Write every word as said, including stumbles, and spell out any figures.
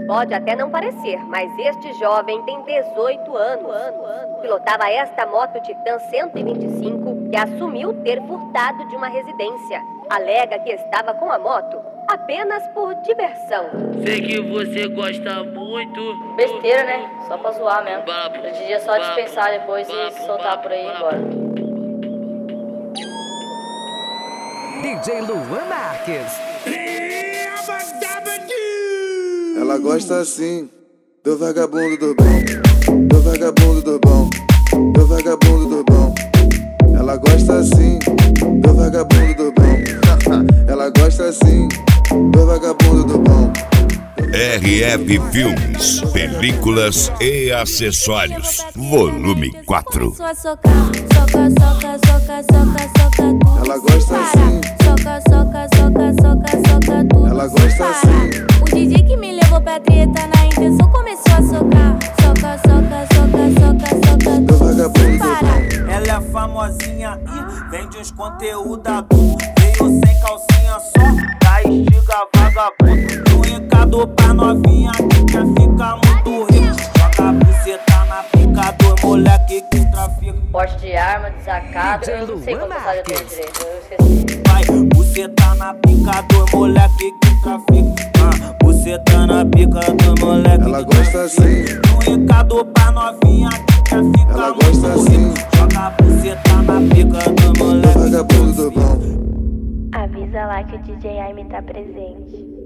Pode até não parecer, mas este jovem tem dezoito anos. Pilotava esta moto Titan cento e vinte e cinco que assumiu ter furtado de uma residência. Alega que estava com a moto apenas por diversão. Sei que você gosta muito. Besteira, né? Só pra zoar mesmo. Papo, Hoje em dia é só papo, dispensar depois papo, e soltar papo, por aí e ir papo. embora. D J Luan Marques. Ela gosta assim, do vagabundo do bom, do vagabundo do bom, do vagabundo do bom. Ela gosta assim, do vagabundo do bom. Ela gosta assim, do vagabundo do bom. R F Filmes, películas e acessórios, volume quatro. Ela gosta assim, soca, soca, soca, soca, soca tudo. Ela gosta assim. O D J que me levou pra treta na intenção começou a socar. Soca, soca, soca, soca, soca do vagabundo do bom. Ela é famosinha e vende uns conteúdos adultos. Veio sem calcinha só, da estiga vagabundo. Um recado pra novinha que quer ficar muito rico. Joga a buceta na pica do moleque que trafica. Porte de arma, desacato. D J Eu não sei Luan quantas áreas eu tenho Marques. direito, eu esqueci. Vai, buceta na pica do moleque que trafica. Ah, buceta na pica do moleque Ela que gosta trafica. assim. Um recado pra novinha que quer ficar Ela muito gosta assim. rico. Joga a buceta na pica do Do moleque vagabundo do bom. Avisa lá que o D J Aime tá presente.